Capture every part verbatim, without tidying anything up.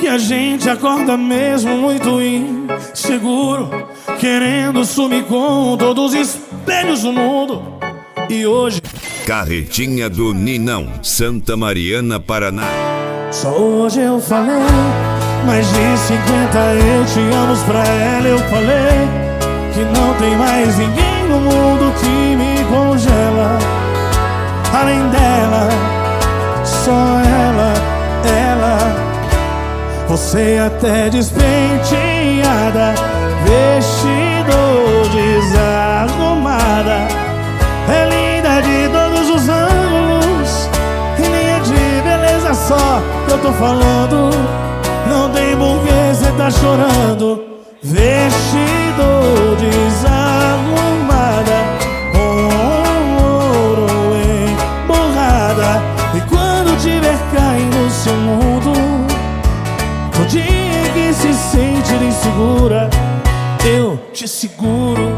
a gente acorda mesmo muito inseguro, querendo sumir com todos os espelhos do mundo. E hoje, Carretinha do Ninão, Santa Mariana, Paraná. só hoje eu falei, mais de cinquenta eu te amo pra ela. Eu falei que não tem mais ninguém no mundo que me congela. Além dela, só ela, ela. Você até despenteada, vestido desarrumada, é linda de todos os ângulos, e nem é de beleza só que eu tô falando. Não tem porquê cê tá chorando. Vestido desarrumada, com ouro emborrada. E quando tiver caindo no seu mundo, no dia que se sentir insegura, eu te seguro.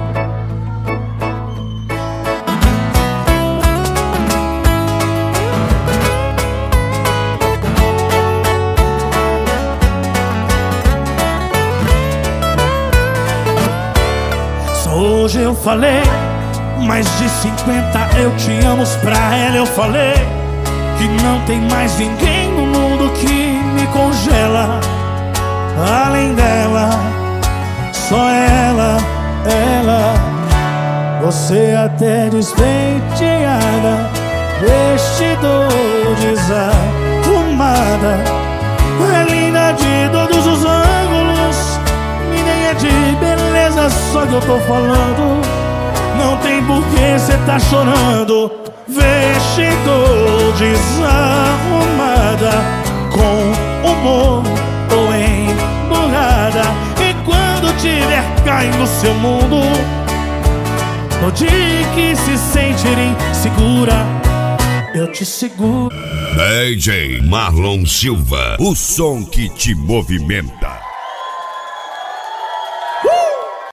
Hoje eu falei, mais de cinquenta eu te amo pra ela. Eu falei que não tem mais ninguém no mundo que me congela. Além dela, só ela, ela. Você até despenteada, vestido desarrumada, é linda de todos os ângulos, e nem é de beleza só que eu tô falando. Não tem porquê cê tá chorando. Vestido desarrumada, com humor ou emburrada. E quando tiver caindo no seu mundo, no dia que se sentir insegura, eu te seguro. D J Marlon Silva, o som que te movimenta.